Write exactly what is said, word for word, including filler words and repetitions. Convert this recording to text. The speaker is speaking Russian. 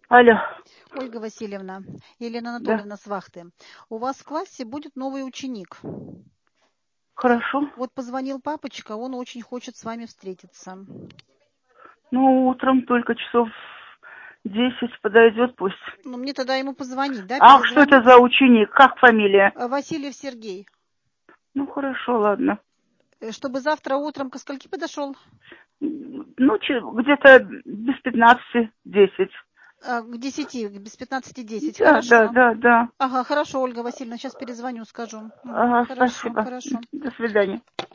Алло. Ольга Васильевна, Елена Да. Анатольевна с вахты. У вас в классе будет новый ученик. Хорошо. Вот позвонил папочка, он очень хочет с вами встретиться. Ну, утром только часов десять подойдет пусть. Ну, мне тогда ему позвонить, да, Ах, что это перезвонить? за ученик? Как фамилия? Васильев Сергей. Ну, хорошо, ладно. Чтобы завтра утром ко скольки подошел? Ну, че- где-то без пятнадцати десять. А, к десяти, без пятнадцати десять. Да, да, Хорошо. да, да. Ага, хорошо, Ольга Васильевна, сейчас перезвоню, скажу. Угу, Ага, хорошо, спасибо. хорошо. До свидания.